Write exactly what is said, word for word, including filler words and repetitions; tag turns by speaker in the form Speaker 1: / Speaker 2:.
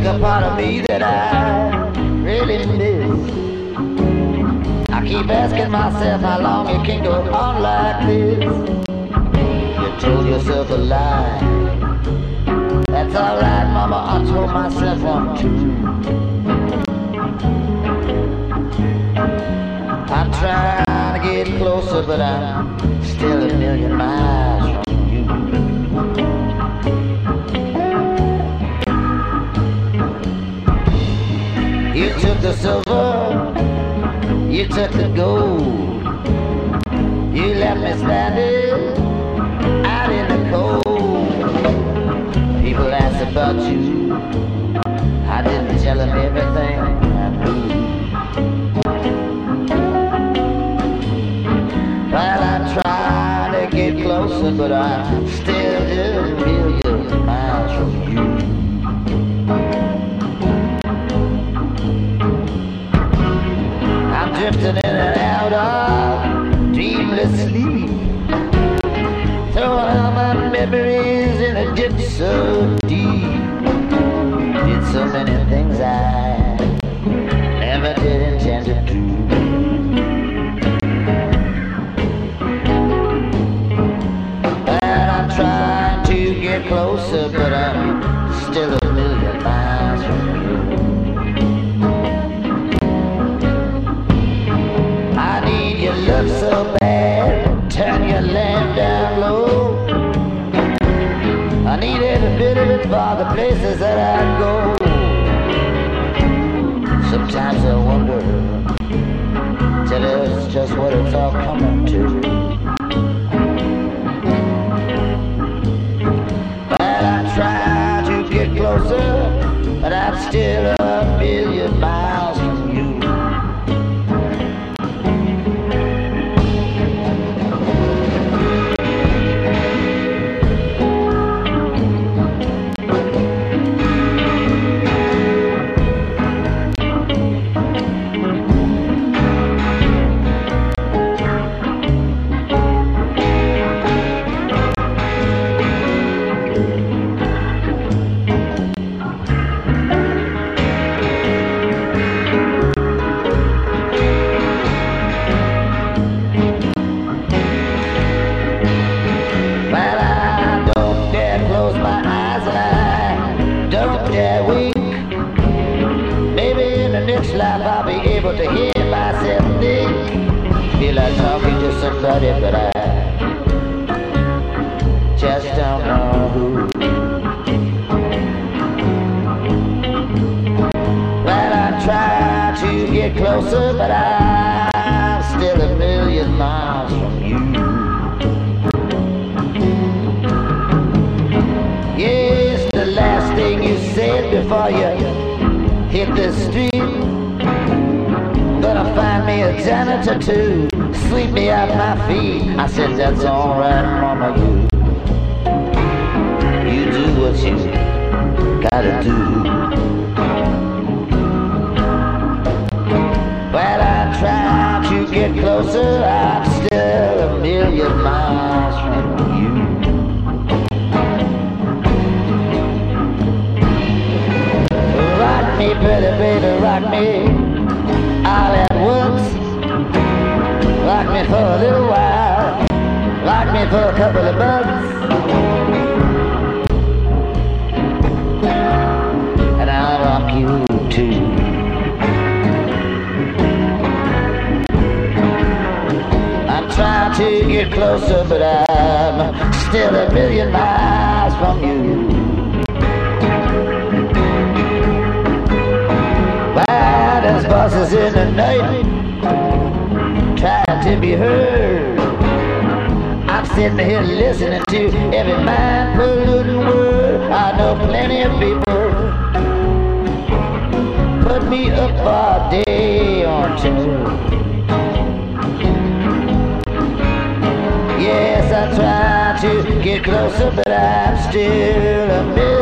Speaker 1: a part of me that I really miss. I keep asking myself how long you can go on like this. You told yourself a lie. That's alright, mama, I told myself one too. I'm trying to get closer, but I'm still a million miles from you. You took the silver, you took the gold. You left me standing out in the cold. People asked about you, I didn't tell them everything I knew. Well, I'm trying to get closer, but I'm still a million miles from you. I'm drifting in and out of dreamless sleep, throwing all my memories in a ditch so deep. Did so many things I never did intend to do. And I'm trying to get closer, but I'm still a million miles from you. I need your love so bad, turn your lamp down low. I need every bit of it for the places that I go. Sometimes I wonder, tell us just what it's all coming to. Well, I try to get closer, but I'm still a million miles from you. I'll be able to hear myself think. Feel like talking to somebody, but I just don't know who. Well, I try to get closer, but I'm still a million miles from you. Yes, the last thing you said before you hit the street. Gonna find me a janitor to sweep me off my feet. I said, that's alright, mama, you You do what you gotta do. Well, I try to get closer, I'm still a million miles from you. Rock me, pretty baby, rock me all at once. Rock me for a little while, rock me for a couple of months, and I'll rock you too. I'm trying to get closer, but I'm still a million miles from you. There's voices in the night trying to be heard. I'm sitting here listening to every mind-polluting word. I know plenty of people put me up for a day or two. Yes, I try to get closer, but I'm still a million